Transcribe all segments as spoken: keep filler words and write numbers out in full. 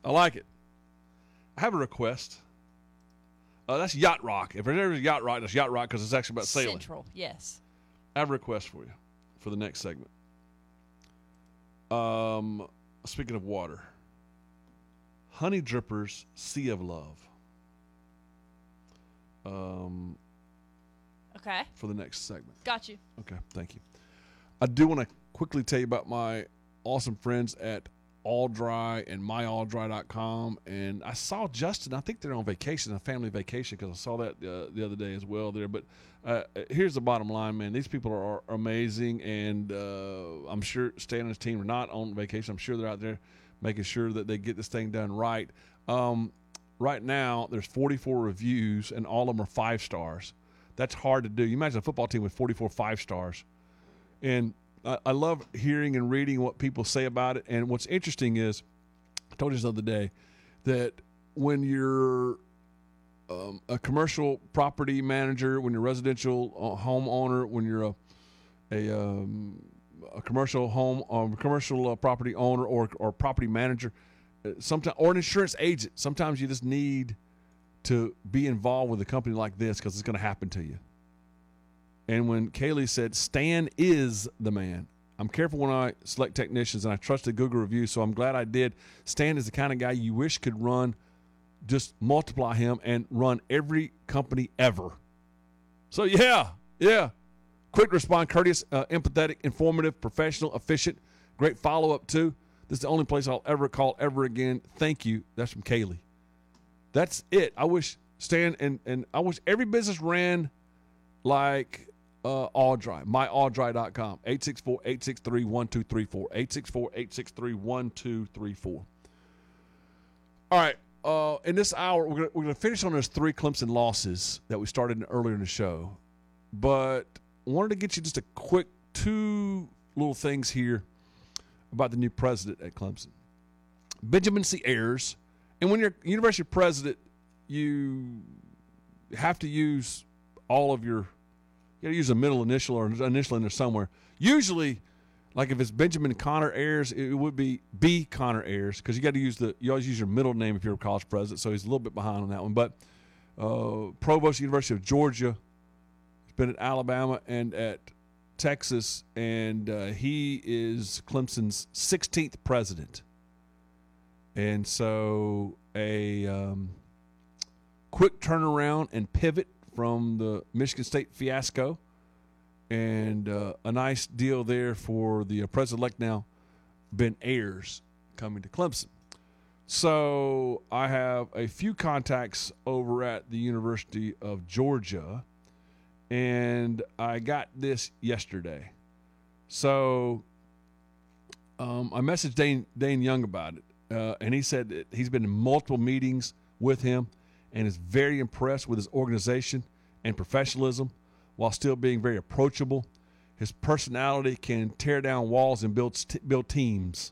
I like it. I have a request. Uh, that's Yacht Rock. If there's Yacht Rock, that's Yacht Rock because it's actually about sailing. Central, yes. I have a request for you for the next segment. Um, speaking of water, Honey Drippers Sea of Love. Um, okay. For the next segment. Got you. Okay, thank you. I do want to quickly tell you about my awesome friends at All Dry and my all dry dot com. And I saw Justin, I think they're on vacation, a family vacation, because I saw that uh, the other day as well there. But uh, here's the bottom line, man. These people are, are amazing, and uh, I'm sure Stan and his team are not on vacation. I'm sure they're out there making sure that they get this thing done right. Um, right now, there's forty-four reviews, and all of them are five stars. That's hard to do. You imagine a football team with forty-four five stars. And I, I love hearing and reading what people say about it. And what's interesting is, I told you this the other day, that when you're um, a commercial property manager, when you're a residential uh, homeowner, when you're a a, um, a commercial home, um, commercial uh, property owner, or or property manager, uh, sometimes or an insurance agent, sometimes you just need to be involved with a company like this because it's going to happen to you. And when Kaylee said, Stan is the man, I'm careful when I select technicians, and I trusted Google reviews, so I'm glad I did. Stan is the kind of guy you wish could run, just multiply him and run every company ever. So, yeah, yeah. Quick to respond, courteous, uh, empathetic, informative, professional, efficient. Great follow-up, too. This is the only place I'll ever call ever again. Thank you. That's from Kaylee. That's it. I wish Stan and, and I wish every business ran like uh, All Dry, my all dry dot com, eight six four, eight six three, one two three four, eight six four, eight six three, one two three four. All right. Uh, in this hour, we're going we're gonna finish on those three Clemson losses that we started earlier in the show. But I wanted to get you just a quick two little things here about the new president at Clemson. Benjamin C. Ayers. And when you're university president, you have to use all of your, you got to use a middle initial or initial in there somewhere. Usually, like if it's Benjamin Connor Ayers, it would be B. Connor Ayers, because you got to use the, you always use your middle name if you're a college president, so he's a little bit behind on that one. But uh, Provost, University of Georgia, he's been at Alabama and at Texas, and uh, he is Clemson's sixteenth president. And so a um, quick turnaround and pivot from the Michigan State fiasco, and uh, a nice deal there for the uh, president-elect now, Ben Ayers, coming to Clemson. So I have a few contacts over at the University of Georgia, and I got this yesterday. So um, I messaged Dane, Dane Young about it. Uh, and he said that he's been in multiple meetings with him and is very impressed with his organization and professionalism while still being very approachable. His personality can tear down walls and build t- build teams.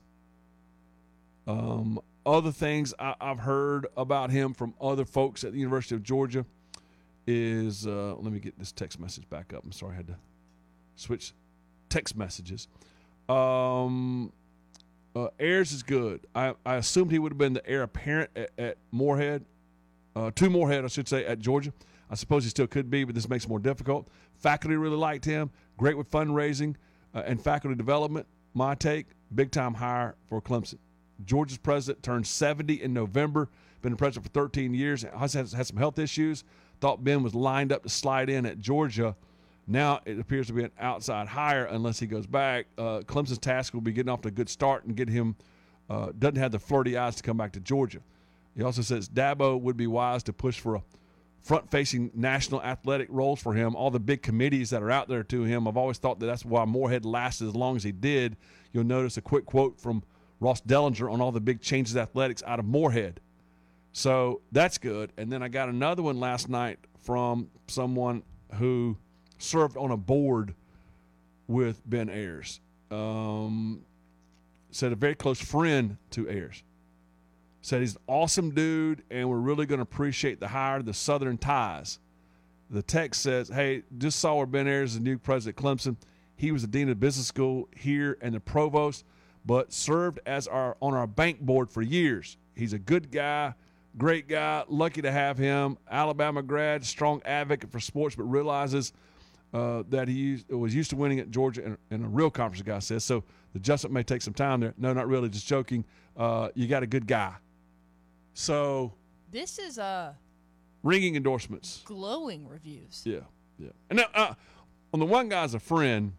Um, other things I- I've heard about him from other folks at the University of Georgia is, uh, let me get this text message back up. I'm sorry, I had to switch text messages. Um... Uh, Ayers is good. I, I assumed he would have been the heir apparent at, at Moorhead, uh, to Moorhead, I should say, at Georgia. I suppose he still could be, but this makes it more difficult. Faculty really liked him. Great with fundraising uh, and faculty development. My take, big-time hire for Clemson. Georgia's president turned seventy in November. Been the president for thirteen years. Has had, had some health issues. Thought Ben was lined up to slide in at Georgia. Now it appears to be an outside hire unless he goes back. Uh, Clemson's task will be getting off to a good start and get him, uh, doesn't have the flirty eyes to come back to Georgia. He also says Dabo would be wise to push for a front-facing national athletic roles for him. All the big committees that are out there to him, I've always thought that that's why Moorhead lasted as long as he did. You'll notice a quick quote from Ross Dellinger on all the big changes athletics out of Moorhead. So that's good. And then I got another one last night from someone who served on a board with Ben Ayers. Um, said a very close friend to Ayers. Said he's an awesome dude, and we're really going to appreciate the hire, the Southern ties. The text says, hey, just saw where Ben Ayers is the new president at Clemson. He was the dean of business school here and the provost, but served as our on our bank board for years. He's a good guy, great guy, lucky to have him. Alabama grad, strong advocate for sports, but realizes uh, that he used, was used to winning at Georgia in, in a real conference, the guy says. So the adjustment may take some time there. No, not really, just joking. Uh, you got a good guy. So This is a ringing endorsements. glowing reviews. Yeah, yeah. And now, uh, on the one guy's a friend,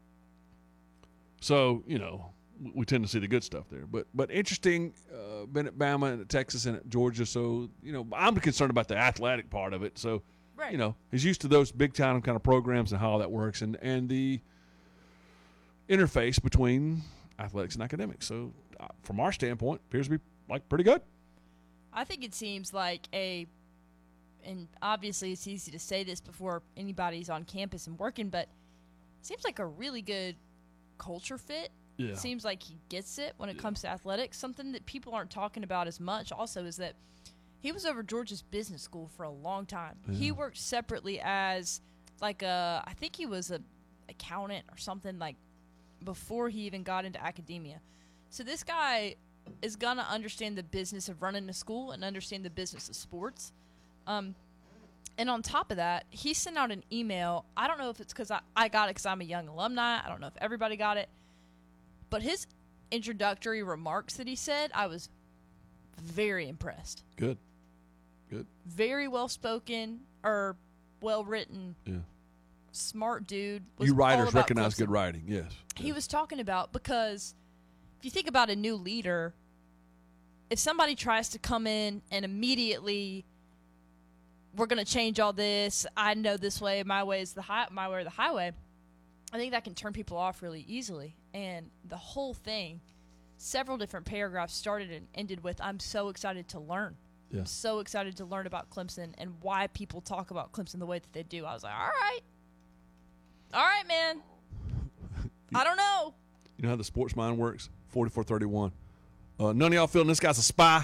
so, you know, we, we tend to see the good stuff there. But but interesting, uh, been at Bama and at Texas and at Georgia. So, you know, I'm concerned about the athletic part of it. So, Right. you know, he's used to those big time kind of programs and how that works and, and the interface between athletics and academics. So, uh, from our standpoint, appears to be, like, pretty good. I think it seems like a, and obviously it's easy to say this before anybody's on campus and working, but it seems like a really good culture fit. Yeah. It seems like he gets it when it Yeah. comes to athletics. Something that people aren't talking about as much also is that he was over Georgia's business school for a long time. Yeah. He worked separately as like a, I think he was a accountant or something like before he even got into academia. So this guy is going to understand the business of running a school and understand the business of sports. Um, and on top of that, he sent out an email. I don't know if it's because I, I got it because I'm a young alumni. I don't know if everybody got it. But his introductory remarks that he said, I was very impressed. Good. Good. Very well-spoken or well-written, Yeah. smart dude. Was You all writers about recognize Clemson. good writing, yes. He Yeah. was talking about because if you think about a new leader, if somebody tries to come in and immediately we're going to change all this, I know this way, my way is the high, my way or the highway, I think that can turn people off really easily. And the whole thing, several different paragraphs started and ended with, I'm so excited to learn. Yeah. I'm so excited to learn about Clemson and why people talk about Clemson the way that they do. I was like, all right. All right, man. I don't know. You know how the sports mind works? forty-four thirty-one. Uh, none of y'all feeling this guy's a spy?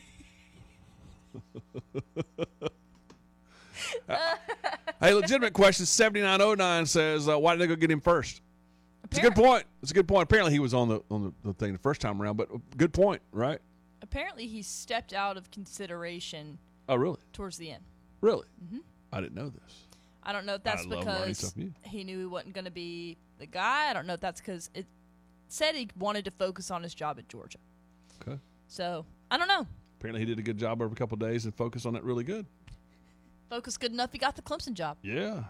Hey, legitimate question. seventy-nine oh nine says, uh, why did they go get him first? It's a good point. It's a good point. Apparently he was on the on the, the thing the first time around, but good point, right? Apparently he stepped out of consideration Oh, really? towards the end. Really? Mm-hmm. I didn't know this. I don't know if that's I love learning because something new. he knew he wasn't going to be the guy. I don't know if that's because it said he wanted to focus on his job at Georgia. Okay. So, I don't know. Apparently he did a good job over a couple of days and focused on it really good. Focus good enough, he got the Clemson job. Yeah.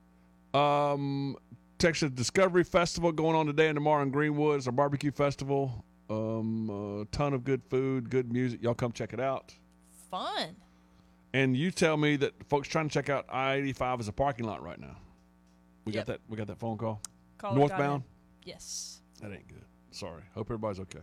Um, Texas Discovery Festival going on today and tomorrow in Greenwood. It's our barbecue festival. Um, a ton of good food, good music. Y'all come check it out. Fun. And you tell me that folks trying to check out I eighty-five as a parking lot right now. We Yep. got that. We got that phone call. Call Northbound. Yes. That ain't good. Sorry. Hope everybody's okay.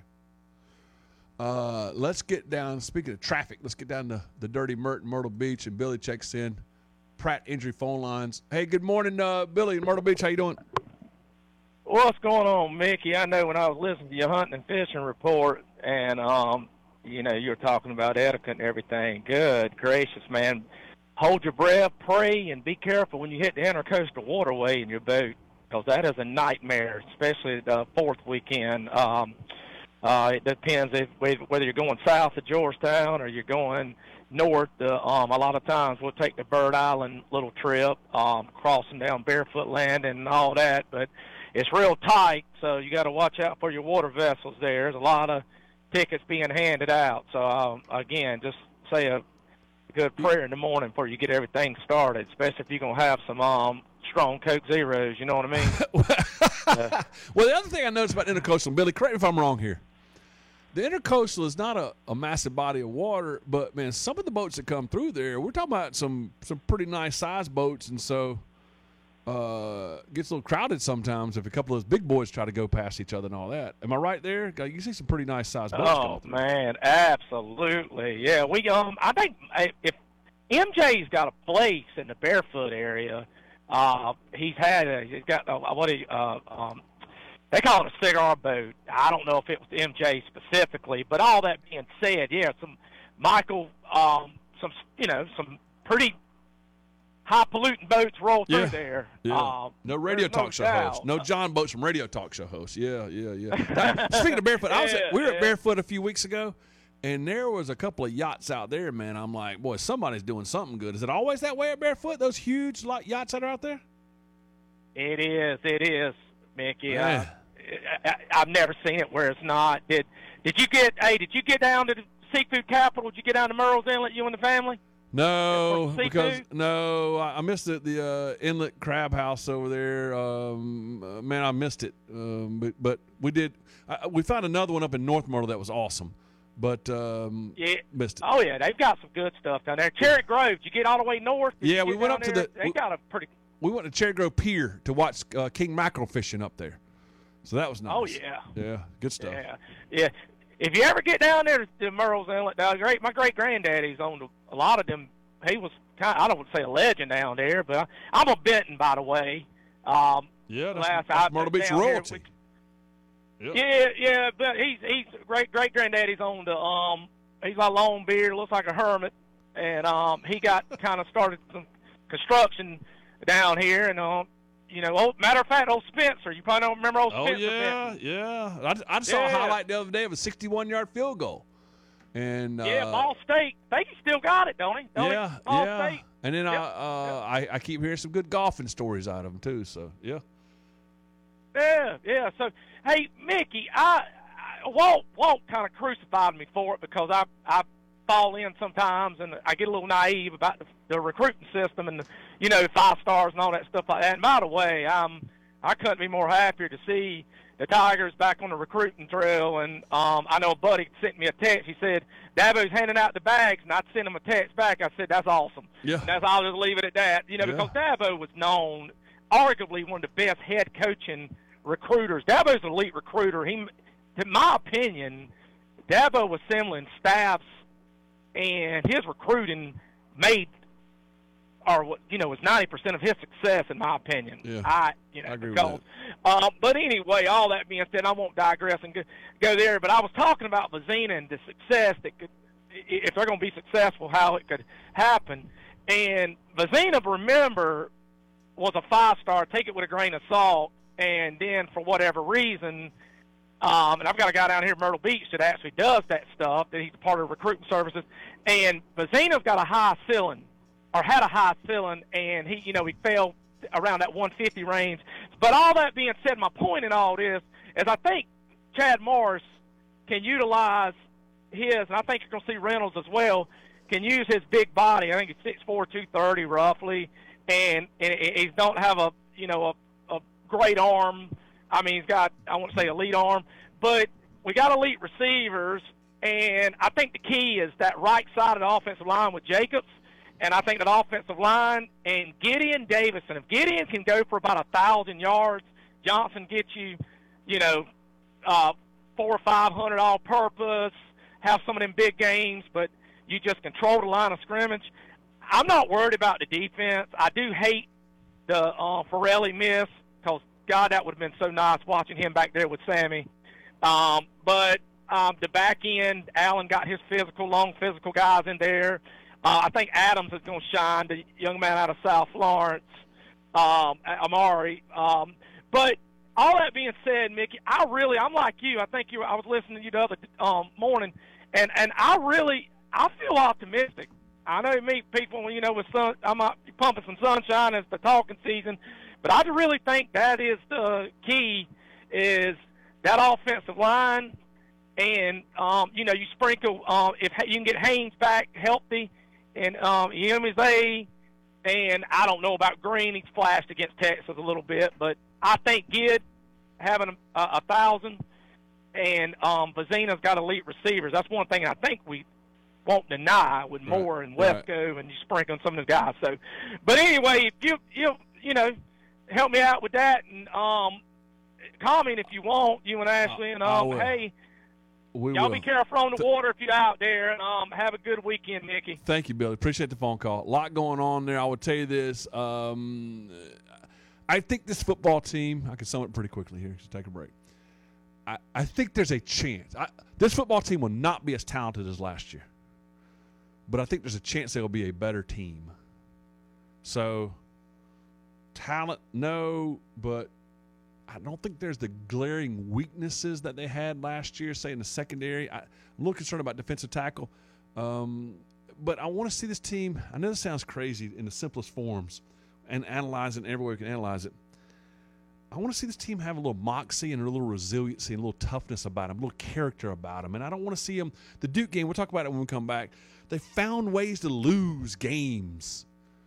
Uh, let's get down. Speaking of traffic, let's get down to the Dirty Mert in Myrtle Beach, and Billy checks in. Pratt Injury phone lines. Hey, good morning, uh, Billy in Myrtle Beach. How you doing? What's going on, Mickey? I know when I was listening to your hunting and fishing report, and um, you know, you were talking about etiquette and everything. Good gracious, man! Hold your breath, pray, and be careful when you hit the intercoastal waterway in your boat, because that is a nightmare, especially the fourth weekend. Um, uh, it depends if whether you're going south of Georgetown or you're going north. Uh, um, a lot of times we'll take the Bird Island little trip, um, crossing down Barefoot Landing and all that, but it's real tight, so you got to watch out for your water vessels there. There's a lot of tickets being handed out. So, um, again, just say a good prayer in the morning before you get everything started, especially if you're going to have some um, strong Coke Zeros, you know what I mean? uh, Well, the other thing I noticed about Intercoastal, Billy, correct me if I'm wrong here. The Intercoastal is not a, a massive body of water, but, man, some of the boats that come through there, we're talking about some, some pretty nice size boats, and so uh, gets a little crowded sometimes if a couple of those big boys try to go past each other and all that. Am I right there? You can see some pretty nice size boats oh, going through. man, absolutely. Yeah, we um, I think if M J's got a place in the Barefoot area, uh, he's had a, he's got a, what do you, uh, um, they call it a cigar boat. I don't know if it was M J specifically, but all that being said, yeah, some Michael, um, some you know, some pretty high polluting boats roll through Yeah. there. Yeah. Um, No radio there's no talk show doubt. host. No John Boats from radio talk show host. Yeah, yeah, yeah. Speaking of Barefoot, I was at, we were at Yeah, Barefoot a few weeks ago, And there was a couple of yachts out there, man. I'm like, boy, somebody's doing something good. Is it always that way at Barefoot, those huge yachts that are out there? It is. It is, Mickey. Yeah. Uh, I, I've never seen it where it's not. Did Did you get? Hey, did you get down to the seafood capital? Did you get down to Murrell's Inlet? You and the family? No, For because seafood? no, I I missed it. The uh, Inlet Crab House over there. Um, uh, man, I missed it. Um, but but we did. Uh, we found another one up in North Myrtle that was awesome, but um, Yeah. missed it. Oh yeah, they've got some good stuff down there. Cherry Grove. Did you get all the way north? Did Yeah, you we get went down up to there? the- They we- got a pretty. We went to Cherry Grove Pier to watch uh, king mackerel fishing up there, so that was nice. Oh yeah. yeah, good stuff. Yeah, yeah. If you ever get down there to, to Murrell's Inlet, now, great, my great granddaddy's owned a, a lot of them. He was kind of, I don't want to say a legend down there, but I, I'm a Benton, by the way. Um, Yeah, that's, last that's I- Myrtle Beach down here, royalty. Yep. Yeah, yeah, but he's he's great great granddaddy's owned a um he's got a long beard, looks like a hermit, and um he got kind of started some construction down here, and um you know, old, matter of fact, old Spencer, you probably don't remember old Oh Spencer. yeah, Benton. yeah. I, I saw a Yeah. highlight the other day of a sixty-one yard field goal, and Yeah, uh, Ball State. I think he still got it, don't he? Don't yeah, he? Ball yeah. State. And then Yep, I, uh, I I keep hearing some good golfing stories out of him too. So yeah. Yeah, yeah. So, hey, Mickey, I, I Walt Walt kind of crucified me for it because I I fall in sometimes and I get a little naive about the, the recruiting system and the, you know, five stars and all that stuff like that. And by the way, I'm I couldn't be more happier to see the Tigers back on the recruiting trail. And um, I know a buddy sent me a text. He said Dabo's handing out the bags, and I'd send him a text back. I said that's awesome. Yeah. And that's I'll just leave it at that. You know, Yeah. because Dabo was known, arguably one of the best head coaching recruiters. Dabo's an elite recruiter. He, in my opinion, Dabo was assembling staffs, and his recruiting made, or what you know, was ninety percent of his success, in my opinion. Yeah. I, you know, I agree with because, uh, but anyway, all that being said, I won't digress and go, go there. But I was talking about Vizina and the success that could, if they're going to be successful, how it could happen. And Vizina, remember, was a five-star. Take it with a grain of salt. And then for whatever reason, um, and I've got a guy down here in Myrtle Beach that actually does that stuff, that he's part of recruiting services. And Vizina's got a high ceiling, or had a high ceiling, and he, you know, he fell around that one fifty range. But all that being said, my point in all this is I think Chad Morris can utilize his, and I think you're going to see Reynolds as well, can use his big body. I think he's six four, two thirty roughly, and, and he don't have a, you know, a, a great arm. I mean, he's got, I won't say elite arm, but we got elite receivers, and I think the key is that right side of the offensive line with Jacobs, and I think that offensive line and Gideon Davison. If Gideon can go for about a thousand yards, Johnson gets you, you know, uh, four or five hundred all-purpose, have some of them big games, but you just control the line of scrimmage. I'm not worried about the defense. I do hate the uh, Forelli miss because, God, that would have been so nice watching him back there with Sammy. Um, but um, the back end, Allen got his physical, long physical guys in there. Uh, I think Adams is going to shine, the young man out of South Florence, um, Amari. Um, but all that being said, Mickey, I really, I'm like you. I think you. I was listening to you the other um, morning, and and I really, I feel optimistic. I know you meet people, you know, with sun. I'm out pumping some sunshine as the talking season, but I really think that is the key. Is that offensive line, and um, you know, you sprinkle um, if you can get Haynes back healthy. And um, Yemeze, and I don't know about Green. He's flashed against Texas a little bit, but I think Gid having a, a thousand, and um, Vizina's got elite receivers. That's one thing I think we won't deny with Right, Moore and right. Wefko, and you sprinkle some of the guys. So, but anyway, if you you you know help me out with that, and um, comment if you want, you and Ashley, and I um, will. hey. We Y'all will. be careful on the water if you're out there, and um, have a good weekend, Mickey. Thank you, Billy. Appreciate the phone call. A lot going on there. I will tell you this. Um, I think this football team, I can sum it pretty quickly here. Just take a break. I, I think there's a chance. I, this football team will not be as talented as last year, but I think there's a chance they'll be a better team. So, talent, no, but I don't think there's the glaring weaknesses that they had last year, say in the secondary. I, I'm a little concerned about defensive tackle. Um, but I want to see this team. I know this sounds crazy in the simplest forms and analyze it everywhere we can analyze it. I want to see this team have a little moxie and a little resiliency and a little toughness about them, a little character about them. And I don't want to see them. The Duke game, we'll talk about it when we come back. They found ways to lose games.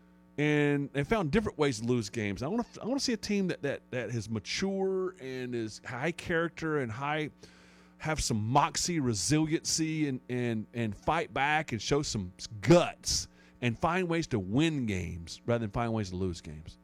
And they found different ways to lose games. I want to I want to see a team that, that that is mature and is high character and high have some moxie, resiliency, and and and fight back and show some guts and find ways to win games rather than find ways to lose games.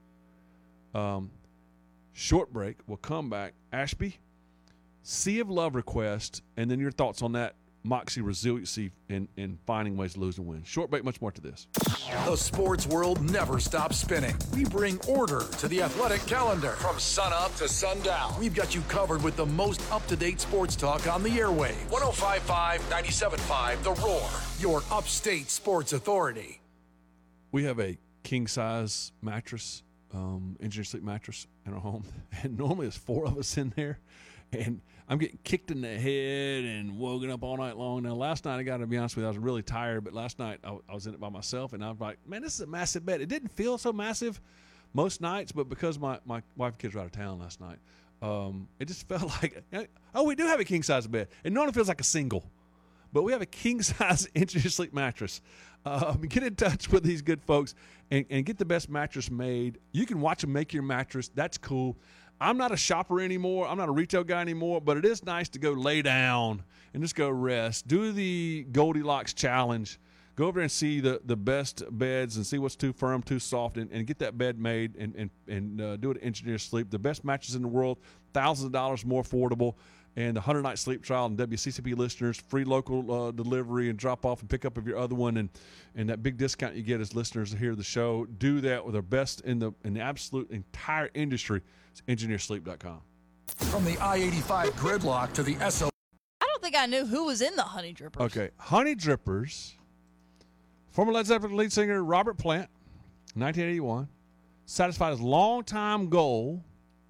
Um, short break. We'll come back. Ashby, Sea of Love request, and then your thoughts on that moxie, resiliency, and, and finding ways to lose and win. Short break, much more to this. The sports world never stops spinning. We bring order to the athletic calendar. From sunup to sundown, we've got you covered with the most up-to-date sports talk on the airwaves. one oh five point five, ninety-seven point five, The Roar, your upstate sports authority. We have a king-size mattress, um, engineer sleep mattress in our home, and normally there's four of us in there, and I'm getting kicked in the head and woken up all night long. Now, last night, I got to be honest with you, I was really tired, but last night I, I was in it by myself, and I was like, man, this is a massive bed. It didn't feel so massive most nights, but because my, my wife and kids were out of town last night, um, it just felt like, oh, we do have a king-size bed. It normally feels like a single, but we have a king-size engineer sleep mattress. Um, get in touch with these good folks and, and get the best mattress made. You can watch them make your mattress. That's cool. I'm not a shopper anymore. I'm not a retail guy anymore, but it is nice to go lay down and just go rest. Do the Goldilocks challenge. Go over there and see the, the best beds and see what's too firm, too soft, and, and get that bed made and, and, and uh, do it at Engineer Sleep. The best mattress in the world, thousands of dollars more affordable, and the one hundred night sleep trial and W C C P listeners, free local uh, delivery and drop off and pick up of your other one, and, and that big discount you get as listeners here to the show. Do that with the best in the in the absolute entire industry. It's engineer sleep dot com. From the I eighty-five gridlock to the S O. I don't think I knew who was in the Honey Drippers. Okay, Honey Drippers, former Led Zeppelin lead singer Robert Plant, nineteen eighty-one, satisfied his longtime goal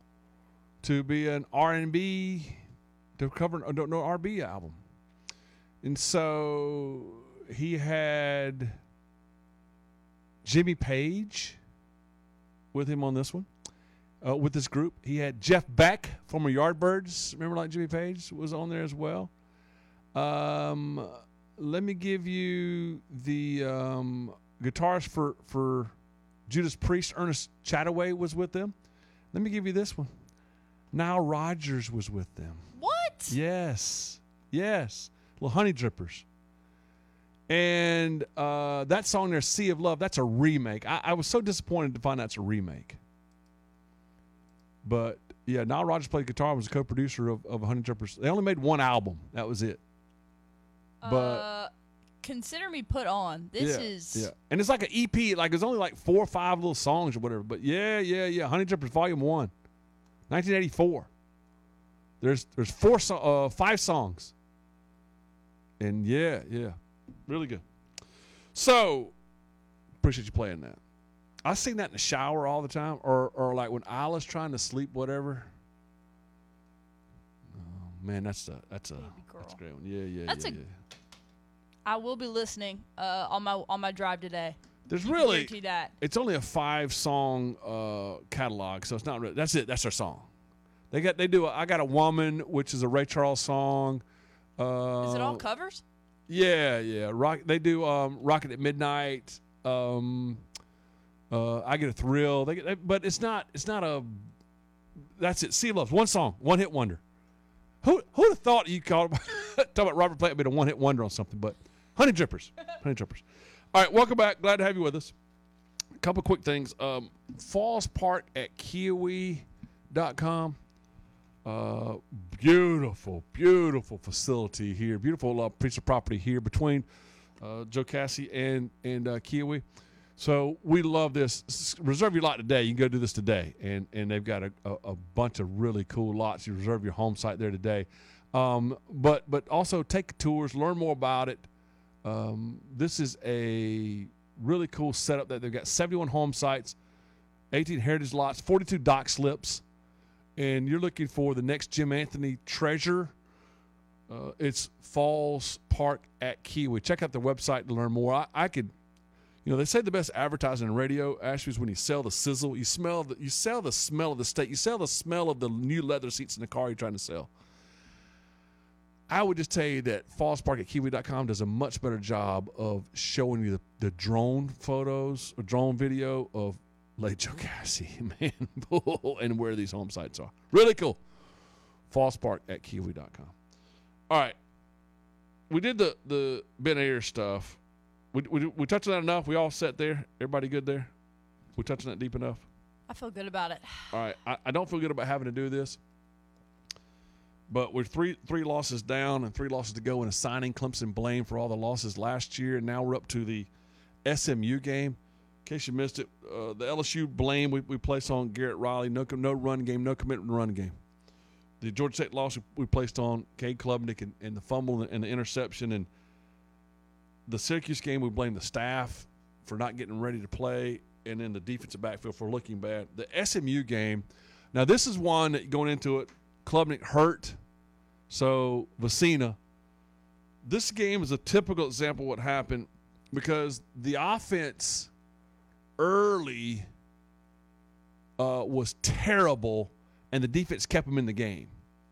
to be an R and B, to cover a no R and B album. And so he had Jimmy Page with him on this one. Uh, with this group, he had Jeff Beck, former Yardbirds. Remember, like Jimmy Page was on there as well. Um, let me give you the um, guitarist for for Judas Priest. Ernest Chataway was with them. Let me give you this one. Nile Rodgers was with them. What? Yes, yes, little Honey Drippers. And uh, that song there, "Sea of Love," that's a remake. I, I was so disappointed to find that's a remake. But, yeah, Nile Rodgers played guitar, was a co-producer of, of Honey Drippers. They only made one album. That was it. But uh, consider me put on. This yeah, is... Yeah, and it's like an E P. Like, it's only like four or five little songs or whatever. But, yeah, yeah, yeah, Honey Drippers Volume one, nineteen eighty-four. There's there's four so, uh, five songs. And, yeah, yeah, really good. So, appreciate you playing that. I sing that in the shower all the time, or or like when Isla's trying to sleep, whatever. Oh man, that's a that's a that's a great one. Yeah, yeah, that's yeah, a, yeah. I will be listening uh, on my on my drive today. There's You can really guarantee that. it's only a five song uh, catalog, so it's not really, that's it. That's their song. They got they do. A, I Got a Woman, which is a Ray Charles song. Uh, Is it all covers? Yeah, yeah. Rock. They do um, Rocket at Midnight. Um, Uh, I Get a Thrill. They, they, but it's not. It's not a. That's it. Sea of Love. One song. One hit wonder. Who who'd have thought you called talk about Robert Plant being a one hit wonder on something? But Honey Drippers. Honey Drippers. All right. Welcome back. Glad to have you with us. A couple quick things. Um, Falls Park at Kiowee dot com. Uh, beautiful, beautiful facility here. Beautiful uh, piece of property here between uh, Joe Cassie and and uh, Kiowee. So we love this. Reserve your lot today. You can go do this today. And and they've got a, a, a bunch of really cool lots. You reserve your home site there today. Um, but but also take tours, learn more about it. Um, this is a really cool setup that they've got seventy-one home sites, eighteen heritage lots, forty-two dock slips. and you're looking for the next Jim Anthony treasure, uh, it's Falls Park at Kiwi. Check out the website to learn more. I, I could, you know, they say the best advertising in radio, Ashley, is when you sell the sizzle. You smell the, you sell the smell of the steak. You sell the smell of the new leather seats in the car you're trying to sell. I would just tell you that Falls Park at Kiwi dot com does a much better job of showing you the, the drone photos or drone video of Lake Jocassee, man, and where these home sites are. Really cool. Falls Park at Kiwi dot com. All right. We did the, the Ben Ayers stuff. We, we, we touched on that enough? We all set there? Everybody good there? We touched on that deep enough? I feel good about it. All right. I, I don't feel good about having to do this. But we're three three losses down and three losses to go in assigning Clemson blame for all the losses last year. And now we're up to the S M U game. In case you missed it, uh, the L S U blame we, we place on Garrett Riley. No no run game, no commitment run game. The Georgia State loss we placed on Cade Klubnik and, and the fumble and the interception. And the Syracuse game, we blame the staff for not getting ready to play, and then the defensive backfield for looking bad. The S M U game, now this is one that going into it, Klubnik hurt, so Vicina. This game is a typical example of what happened because the offense early uh, was terrible, and the defense kept them in the game.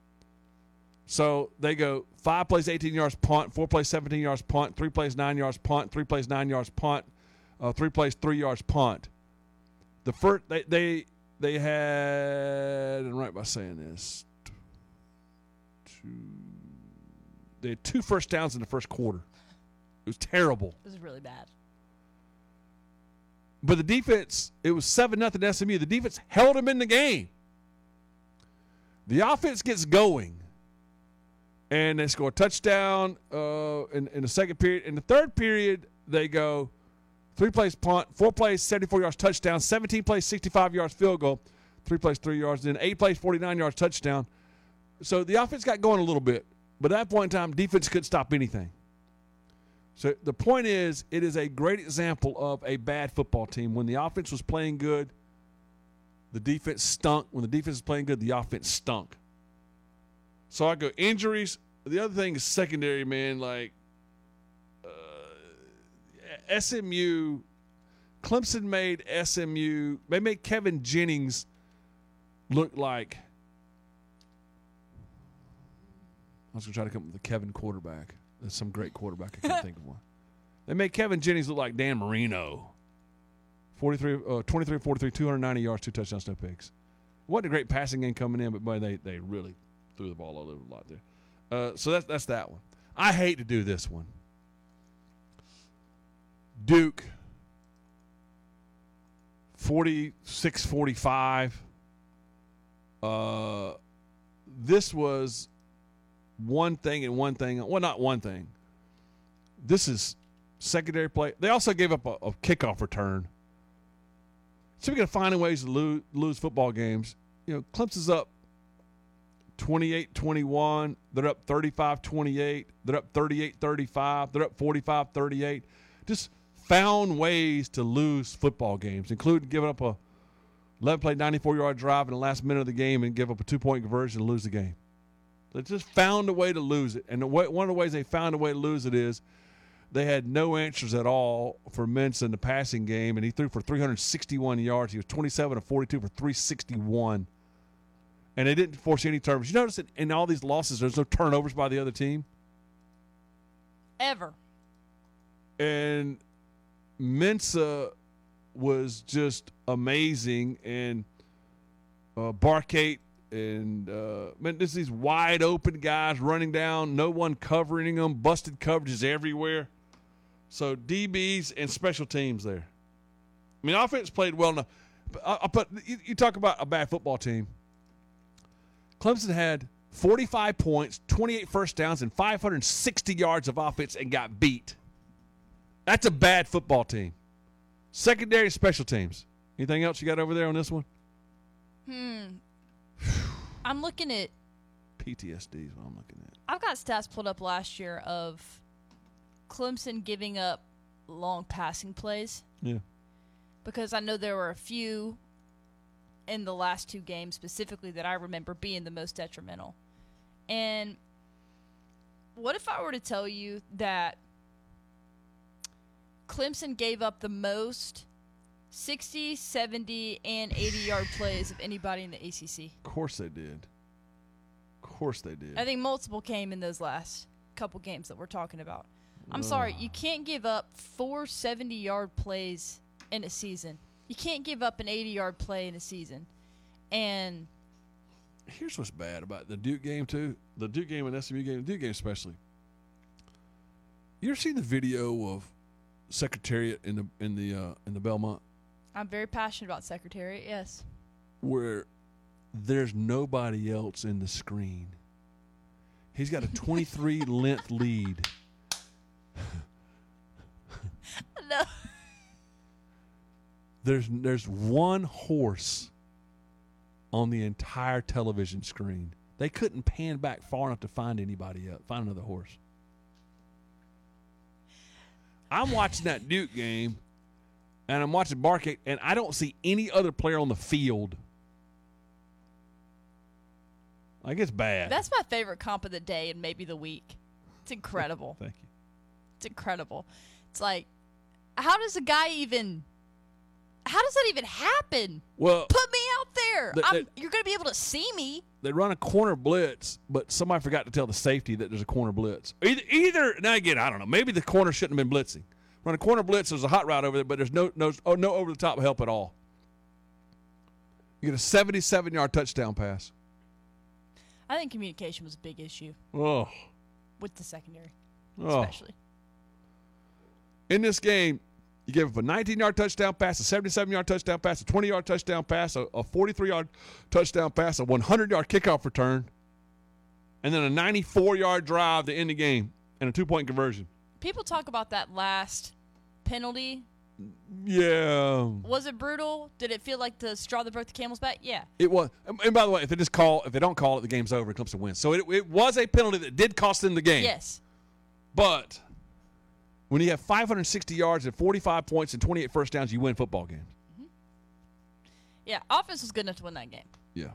So they go five plays, eighteen yards punt, four plays, seventeen yards punt, three plays, nine yards punt, three plays, nine yards punt, uh, three plays, three yards punt. The first they they they had, and right by saying this, two, they had two first downs in the first quarter. It was terrible. It was really bad. But the defense, it was seven nothing S M U. The defense held them in the game. The offense gets going, and they score a touchdown uh, in, in the second period. In the third period, they go three plays punt, four plays, seventy-four yards touchdown, seventeen plays, sixty-five yards field goal, three plays, three yards, then eight plays, forty-nine yards touchdown. So the offense got going a little bit. But at that point in time, defense couldn't stop anything. So the point is, it is a great example of a bad football team. When the offense was playing good, the defense stunk. When the defense was playing good, the offense stunk. So I go injuries. The other thing is secondary, man. Like uh, S M U, Clemson made S M U. They made Kevin Jennings look like. I was going to try to come up with a Kevin quarterback. There's some great quarterback. I can't think of one. They made Kevin Jennings look like Dan Marino. forty-three, uh, twenty-three forty-three, two hundred ninety yards, two touchdowns, no picks. Wasn't a great passing game coming in, but boy, they, they really threw the ball all over a lot there. Uh, so that's, that's that one. I hate to do this one. Duke, forty-six forty-five. Uh, this was one thing and one thing. Well, not one thing. This is secondary play. They also gave up a, a kickoff return. So we got to find ways to lose, lose football games. You know, Clemson's up twenty-eight twenty-one. They're up thirty-five twenty-eight. They're up thirty-eight thirty-five. They're up forty-five thirty-eight. Just found ways to lose football games, including giving up a eleven-play, ninety-four-yard drive in the last minute of the game and give up a two-point conversion and lose the game. They just found a way to lose it. And the way, one of the ways they found a way to lose it is they had no answers at all for Mintz in the passing game, and he threw for three hundred sixty-one yards. He was twenty-seven of forty-two for three sixty-one. And they didn't force any turnovers. You notice that in all these losses, there's no turnovers by the other team? Ever. And Mensa was just amazing, and uh, Barkate and uh, man, there's these wide open guys running down, no one covering them, busted coverages everywhere. So D Bs and special teams there. I mean, offense played well enough. But, uh, but you, you talk about a bad football team. Clemson had forty-five points, twenty-eight first downs, and five hundred sixty yards of offense and got beat. That's a bad football team. Secondary and special teams. Anything else you got over there on this one? Hmm. I'm looking at P T S D is what I'm looking at. I've got stats pulled up last year of Clemson giving up long passing plays. Yeah. Because I know there were a few in the last two games specifically that I remember being the most detrimental. And what if I were to tell you that Clemson gave up the most sixty, seventy, and eighty-yard plays of anybody in the A C C? Of course they did. Of course they did. I think multiple came in those last couple games that we're talking about. I'm sorry, you can't give up four seventy-yard plays in a season. You can't give up an eighty-yard play in a season. And here's what's bad about the Duke game, too. The Duke game and S M U game, the Duke game especially. You ever seen the video of Secretariat in the in the uh, in the Belmont? I'm very passionate about Secretariat, yes. Where there's nobody else in the screen. He's got a twenty-three length lead. No. There's there's one horse on the entire television screen. They couldn't pan back far enough to find anybody else, find another horse. I'm watching that Duke game, and I'm watching Barkett, and I don't see any other player on the field. Like, it's bad. That's my favorite comp of the day and maybe the week. It's incredible. Thank you. It's incredible. It's like, how does a guy even, how does that even happen? Well, Put me out there. The, I'm, the, you're going to be able to see me. They run a corner blitz, but somebody forgot to tell the safety that there's a corner blitz. Either, either now again, I don't know. Maybe the corner shouldn't have been blitzing. Run a corner blitz. There's a hot route over there, but there's no no oh, no over the top help at all. You get a seventy-seven yard touchdown pass. I think communication was a big issue Oh, with the secondary, oh. especially. In this game, you gave up a nineteen yard touchdown pass, a seventy-seven yard touchdown pass, a twenty yard touchdown pass, a forty-three yard touchdown pass, a one hundred yard kickoff return, and then a ninety-four yard drive to end the game and a two-point conversion. People talk about that last penalty. Yeah. Was it brutal? Did it feel like the straw that broke the camel's back? Yeah. It was. And by the way, if they just call, if they don't call it, the game's over. Clemson wins. So it, it was a penalty that did cost them the game. Yes. But when you have five hundred sixty yards and forty-five points and twenty-eight first downs, you win football games. Mm-hmm. Yeah, offense was good enough to win that game. Yeah.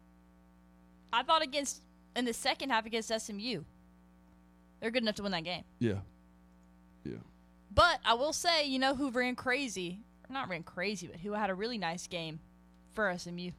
I thought against in the second half against S M U, they're good enough to win that game. Yeah. Yeah. But I will say, you know who ran crazy? Not ran crazy, but who had a really nice game for S M U?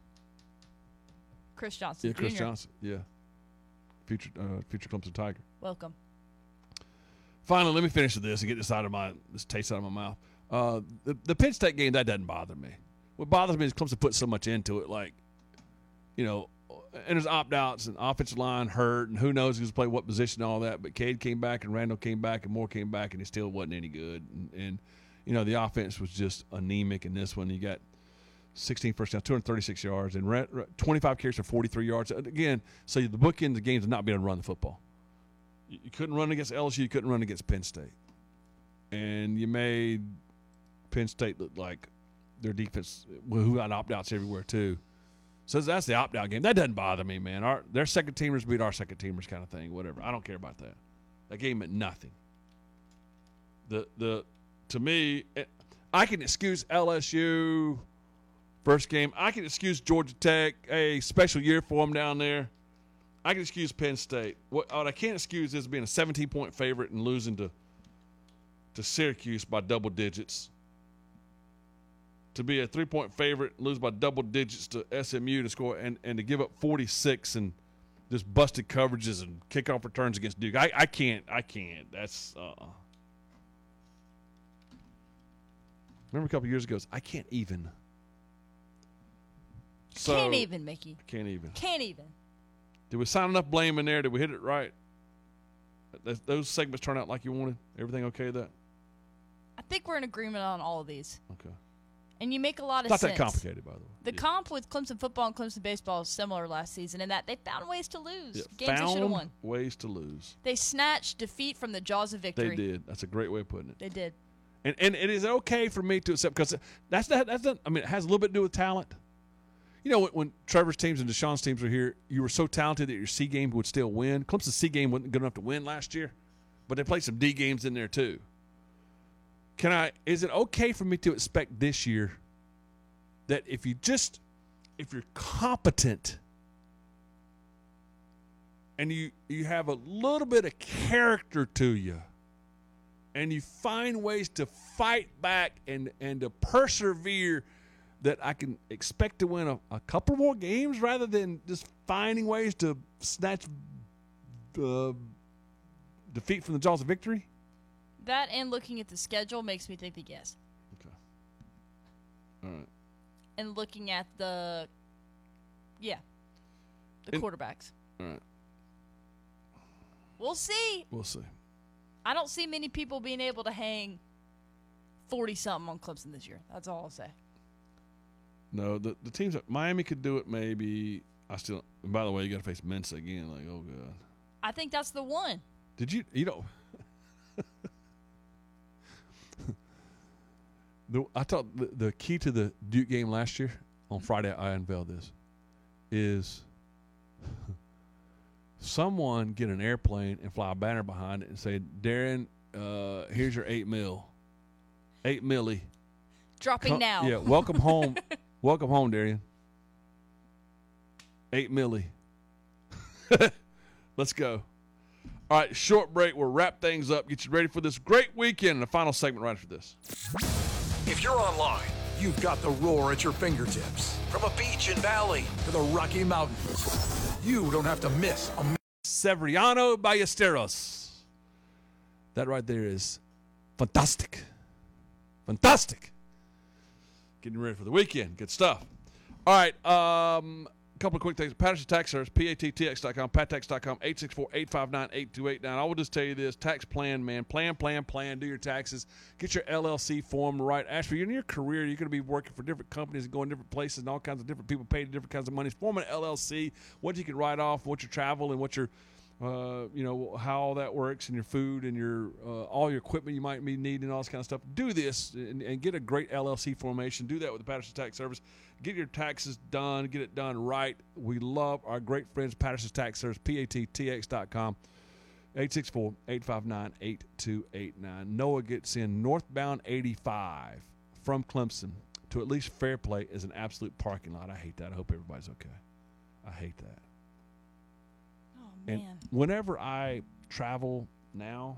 Chris Johnson Yeah, Chris Junior Johnson. Yeah. Future, uh, future Clemson Tiger. Welcome. Finally, let me finish with this and get this out of my this taste out of my mouth. Uh, the the Penn State game, that doesn't bother me. What bothers me is Clemson put so much into it, like, you know, and there's opt outs and offensive line hurt and who knows who's play what position and all that. But Cade came back and Randall came back and Moore came back and it still wasn't any good. And, and you know, the offense was just anemic in this one. You got sixteen first downs, two hundred thirty-six yards, and twenty-five carries for forty-three yards. Again, so the bookend of the games of not being able to run the football. You couldn't run against L S U. You couldn't run against Penn State. And you made Penn State look like their defense, who got opt-outs everywhere too. So that's the opt-out game. That doesn't bother me, man. Our Their second teamers beat our second teamers kind of thing, whatever. I don't care about that. That game meant nothing. The the To me, I can excuse L S U first game. I can excuse Georgia Tech, a special year for them down there. I can excuse Penn State. What, what I can't excuse is being a seventeen-point favorite and losing to to Syracuse by double digits. To be a three-point favorite and lose by double digits to S M U to score and, and to give up forty-six and just busted coverages and kickoff returns against Duke. I, I can't. I can't. That's uh. Remember a couple years ago, I can't even. So, can't even, Mickey. I can't even. Can't even. Did we sign enough blame in there? Did we hit it right? Th- those segments turn out like you wanted? Everything okay with that? I think we're in agreement on all of these. Okay. And you make a lot of Not sense. that complicated, by the way. The yeah. comp with Clemson football and Clemson baseball is similar last season in that they found ways to lose. Yeah, Games they should have found won. ways to lose. They snatched defeat from the jaws of victory. They did. That's a great way of putting it. They did. And and it is okay for me to accept because that's that that's not, I mean it has a little bit to do with talent. You know when, when Trevor's teams and Deshaun's teams were here, you were so talented that your C game would still win. Clemson's C game wasn't good enough to win last year, but they played some D games in there too. Can I? Is it okay for me to expect this year that if you just if you're competent and you, you have a little bit of character to you and you find ways to fight back and, and to persevere, that I can expect to win a, a couple more games rather than just finding ways to snatch uh, defeat from the jaws of victory? That and looking at the schedule makes me think that yes. Okay. All right. And looking at the, yeah, the And- quarterbacks. All right. We'll see. We'll see. I don't see many people being able to hang forty-something on Clemson this year. That's all I'll say. No, the, the teams that Miami could do it maybe. I still, and by the way, you got to face Mensa again. Like, oh, God. I think that's the one. Did you, you know, the, I thought the, the key to the Duke game last year, on Friday I unveiled this, is someone get an airplane and fly a banner behind it and say, Darren, uh, here's your eight mil. Eight milli. Dropping Come- now. Yeah, welcome home. Welcome home, Darian. Eight milli. Let's go. All right, short break. We'll wrap things up. Get you ready for this great weekend and the final segment right after this. If you're online, you've got the roar at your fingertips. From a beach in Valley to the Rocky Mountains, you don't have to miss a Severiano Ballesteros. That right there is fantastic. Fantastic. Getting ready for the weekend. Good stuff. All right. Um, a couple of quick things. Patterson Tax Service, P A T T X dot com, pat tax dot com, eight six four, eight five nine, eight two eight nine. I will just tell you this. Tax plan, man. Plan, plan, plan. Do your taxes. Get your L L C form right. Actually, in your career, you're going to be working for different companies and going different places and all kinds of different people paying different kinds of money. Form an L L C, what you can write off, what your travel and what your Uh, you know, how all that works and your food and your uh, all your equipment you might be needing and all this kind of stuff. Do this and, and get a great L L C formation. Do that with the Patterson Tax Service. Get your taxes done. Get it done right. We love our great friends, Patterson Tax Service, P A T T X dot com, eight six four, eight five nine, eight two eight nine. Noah gets in northbound eighty-five from Clemson to at least Fairplay is an absolute parking lot. I hate that. I hope everybody's okay. I hate that. And Man. whenever I travel now,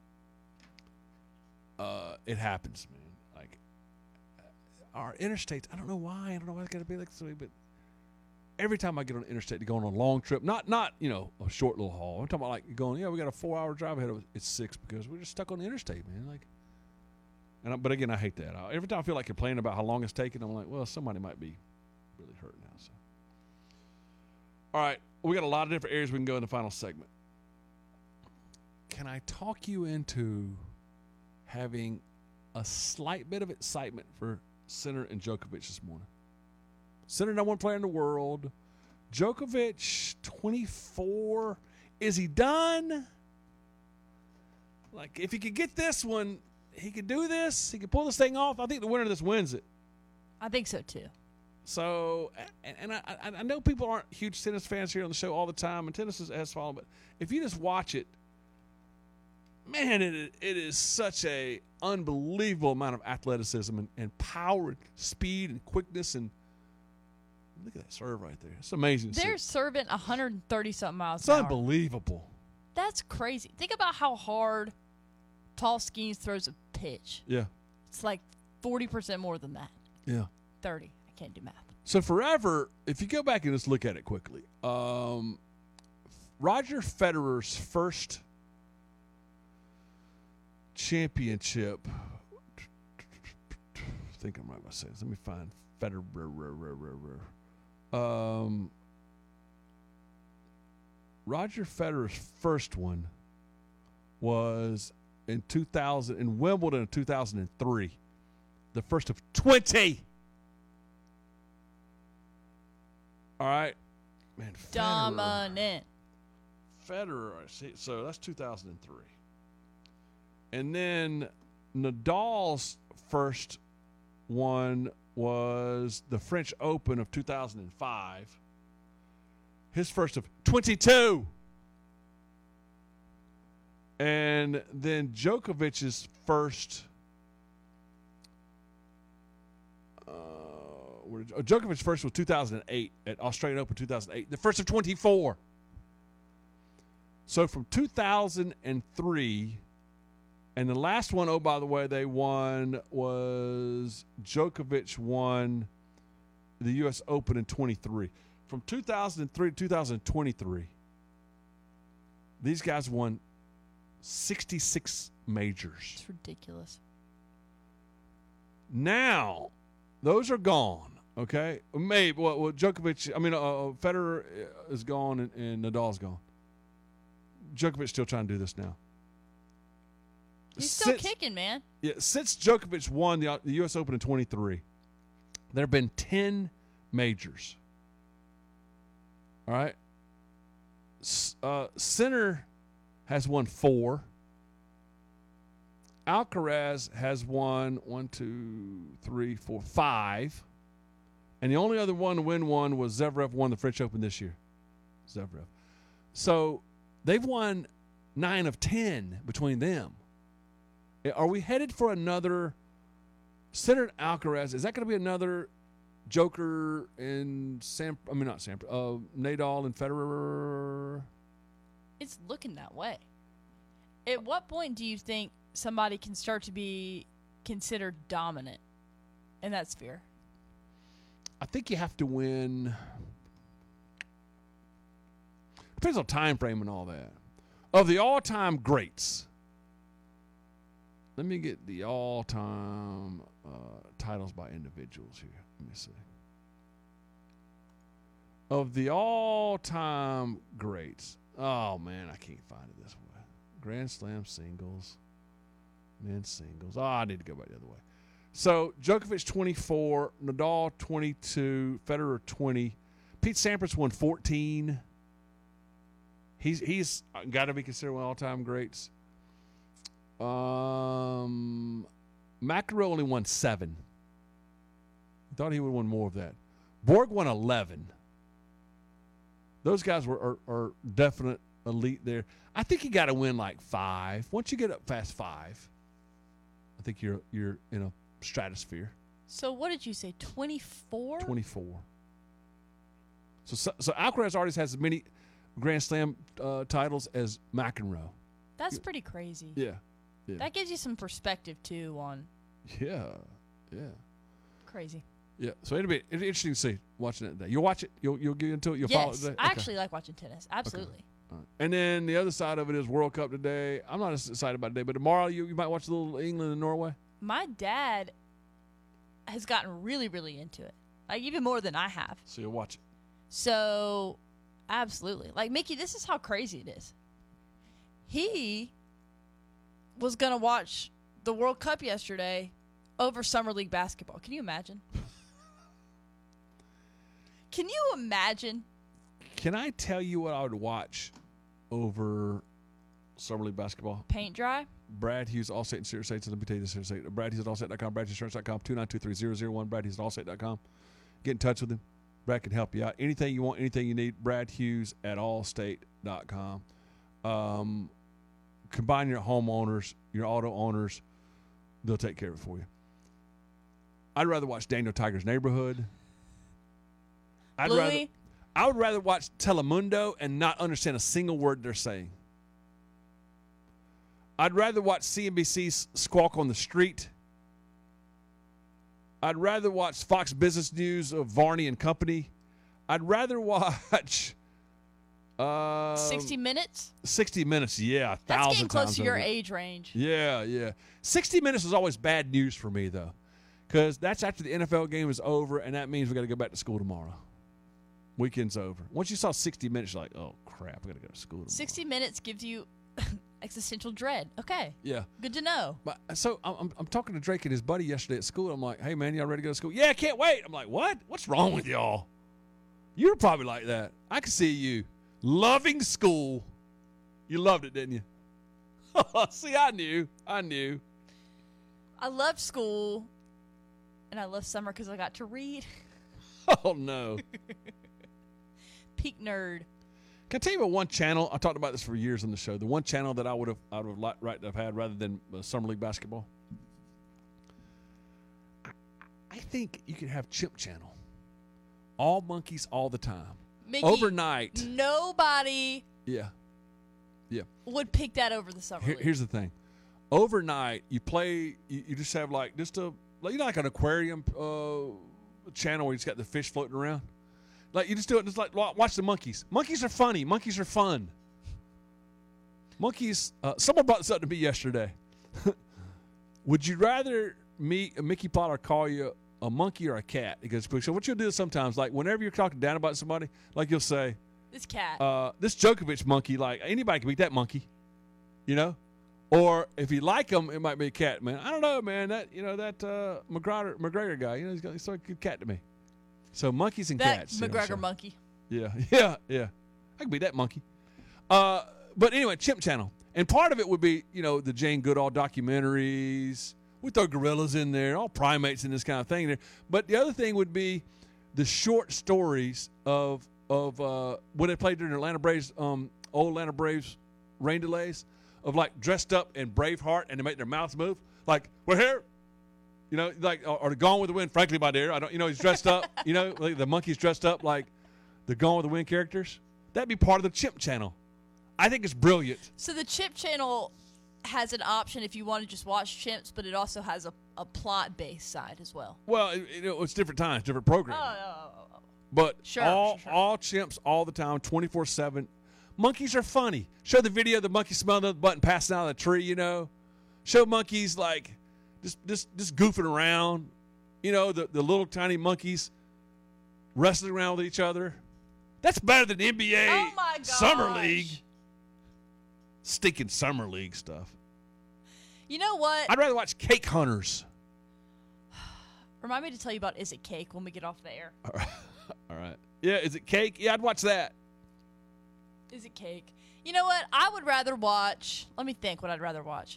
uh, it happens, man. Like, uh, our interstates, I don't know why. I don't know why it's got to be like this way, but every time I get on the interstate to go on a long trip, not, not you know, a short little haul. I'm talking about like going, yeah, we got a four-hour drive ahead of us. It's six because we're just stuck on the interstate, man. Like, and I, but again, I hate that. I, every time I feel like complaining about how long it's taking, I'm like, well, somebody might be really hurt now. So, all right. We got a lot of different areas we can go in the final segment. Can I talk you into having a slight bit of excitement for Sinner and Djokovic this morning? Sinner, number one player in the world. Djokovic, twenty-four. Is he done? Like, if he could get this one, he could do this. He could pull this thing off. I think the winner of this wins it. I think so, too. So, and, and I, I know people aren't huge tennis fans here on the show all the time, and tennis is, has fallen, but if you just watch it, man, it, it is such a unbelievable amount of athleticism and, and power and speed and quickness, and look at that serve right there. It's amazing to see. They're serving one hundred thirty-something miles It's an hour. unbelievable. That's crazy. Think about how hard Paul Skeens throws a pitch. Yeah. It's like forty percent more than that. Yeah. thirty. I can't do math. So forever, if you go back and just look at it quickly, um, Roger Federer's first championship, I think I'm right by saying this. Let me find Federer. Um, Roger Federer's first one was in two thousand in Wimbledon in two thousand three, the first of twenty. All right, man. Federer, Dominant. Federer. See, so that's two thousand three, and then Nadal's first one was the French Open of two thousand five. His first of twenty-two, and then Djokovic's first uh, where, uh, Djokovic's first was two thousand eight at Australian Open two thousand eight. The first of twenty-four. So from two thousand three, and the last one, oh, by the way, they won was Djokovic won the U S Open in twenty-three. From two thousand three to two thousand twenty-three, these guys won sixty-six majors. It's ridiculous. Now, those are gone, okay? Maybe, well, well Djokovic, I mean, uh, Federer is gone and, and Nadal's gone. Djokovic's still trying to do this now. He's still Since- kicking, man. Yeah, since Djokovic won the, the U S Open in twenty-three, there have been ten majors. All right? S- Uh, Sinner has won four. Alcaraz has won one, two, three, four, five. And the only other one to win one was Zverev won the French Open this year. Zverev. So they've won nine of ten between them. Are we headed for another Sinner and Alcaraz? Is that going to be another Joker and Sam? I mean, not Sam. Uh, Nadal and Federer. It's looking that way. At what point do you think somebody can start to be considered dominant in that sphere? I think you have to win. Depends on time frame and all that. Of the all-time greats, let me get the all-time uh, titles by individuals here. Let me see. Of the all-time greats, oh man, I can't find it this way. Grand Slam singles, men's singles. Oh, I need to go back the other way. So Djokovic twenty-four, Nadal twenty-two, Federer twenty, Pete Sampras won fourteen. He's he's got to be considered one of all-time greats. Um, McEnroe only won seven. I thought he would win more of that. Borg won eleven. Those guys were are, are definite elite there. I think you got to win like five. Once you get up past five, I think you're you're in a stratosphere. So what did you say, twenty-four? twenty-four. So so, so Alcaraz already has as many Grand Slam uh, titles as McEnroe. That's pretty crazy. Yeah. Yeah. That gives you some perspective, too, on Yeah. Yeah. crazy. Yeah. So it'll be it'll be interesting to see watching it today. You'll watch it. You'll you'll get into it. You'll follow it Yes, today. I Okay. actually like watching tennis. Absolutely. All right. And then the other side of it is World Cup today. I'm not as excited about today, but tomorrow you, you might watch a little England and Norway. My dad has gotten really, really into it, like even more than I have. So you'll watch it. So, absolutely. Like, Mickey, this is how crazy it is. He was going to watch the World Cup yesterday over Summer League basketball. Can you imagine? Can you imagine? Can I tell you what I would watch over Summer League basketball? Paint dry? Brad Hughes, Allstate and Serious States. Let me tell you this. Serious State. Brad Hughes at allstate dot com, brad hughes insurance dot com, two nine two three zero zero one, brad hughes at allstate dot com. Get in touch with him. Brad can help you out. Anything you want, anything you need, Brad Hughes at allstate dot com. Um, combine your homeowners, your auto owners, they'll take care of it for you. I'd rather watch Daniel Tiger's Neighborhood. I'd Bluey? rather I would rather watch Telemundo and not understand a single word they're saying. I'd rather watch C N B C's Squawk on the Street. I'd rather watch Fox Business News of Varney and Company. I'd rather watch um, sixty minutes? sixty Minutes, yeah, a That's thousand getting close times to your over. age range. Yeah, yeah. sixty Minutes is always bad news for me, though, because that's after the N F L game is over, and that means we got to go back to school tomorrow. Weekend's over. Once you saw sixty Minutes, you're like, oh, crap, I got to go to school tomorrow. sixty minutes gives you existential dread. Okay. Yeah. Good to know. But, so I'm, I'm, I'm talking to Drake and his buddy yesterday at school. I'm like, hey, man, y'all ready to go to school? Yeah, I can't wait. I'm like, what? What's wrong with y'all? You're probably like that. I can see you loving school. You loved it, didn't you? See, I knew. I knew. I love school, and I love summer because I got to read. Oh, no. Peak nerd. Can I tell you about one channel? I talked about this for years on the show. The one channel that I would have I would have liked right to have had rather than uh, Summer League basketball. I think you could have Chimp Channel. all monkeys all the time. Mickey, Overnight. Nobody Yeah. Yeah. would pick that over the summer Here, league. here's the thing. Overnight, you play, you, you just have like, just a, like, you know, like an aquarium uh, channel where you just got the fish floating around? Like, you just do it, just like, wa- watch the monkeys. Monkeys are funny. Monkeys are fun. Monkeys, uh, someone brought this up to me yesterday. Would you rather me, Mickey Potter, call you a monkey or a cat? Because so what you'll do is sometimes, like, whenever you're talking down about somebody, like, you'll say, This cat. uh, this Djokovic monkey, like, anybody can beat that monkey, you know? Or if you like him, it might be a cat, man. I don't know, man. That, you know, that uh, McGregor, McGregor guy, you know, he's got he's a good cat to me. So monkeys and that cats. you know, McGregor so- monkey. Yeah, yeah, yeah. I can be that monkey. Uh, but anyway, Chimp Channel. And part of it would be, you know, the Jane Goodall documentaries. We throw gorillas in there, all primates and this kind of thing there. But the other thing would be the short stories of of uh, when they played during the Atlanta Braves, um, old Atlanta Braves rain delays, of like dressed up in Braveheart and they make their mouths move. Like, we're here. You know, like, or, or the Gone with the Wind, frankly, my dear. I don't, you know, he's dressed up, you know, like the monkey's dressed up like the Gone with the Wind characters. That'd be part of the Chimp Channel. I think it's brilliant. So the Chimp Channel has an option if you want to just watch chimps, but it also has a, a plot-based side as well. Well, it, it, it's different times, different programs. Oh, oh, oh, oh. But Sure, all, sure, sure. all chimps all the time, twenty-four seven. Monkeys are funny. Show the video of the monkey smelling the button passing out of the tree, you know. Show monkeys, like, just just, just goofing around. You know, the, the little tiny monkeys wrestling around with each other. That's better than N B A Oh, my Summer gosh. League. Stinking Summer League stuff. You know what? I'd rather watch Cake Hunters. Remind me to tell you about Is It Cake when we get off the air. All right. All right. Yeah, is it Cake? Yeah, I'd watch that. Is It Cake? You know what? I would rather watch. Let me think what I'd rather watch.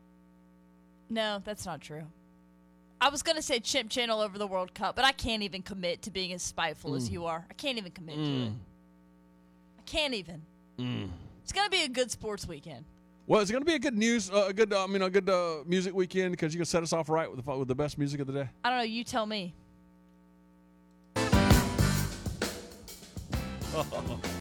No, that's not true. I was going to say Chimp Channel over the World Cup, but I can't even commit to being as spiteful Mm. as you are. I can't even commit to it. I can't even. Mm. It's going to be a good sports weekend. Well, it's going to be a good news, uh, a good, uh, I mean, a good uh, music weekend because you can set us off right with the, with the best music of the day. I don't know. You tell me.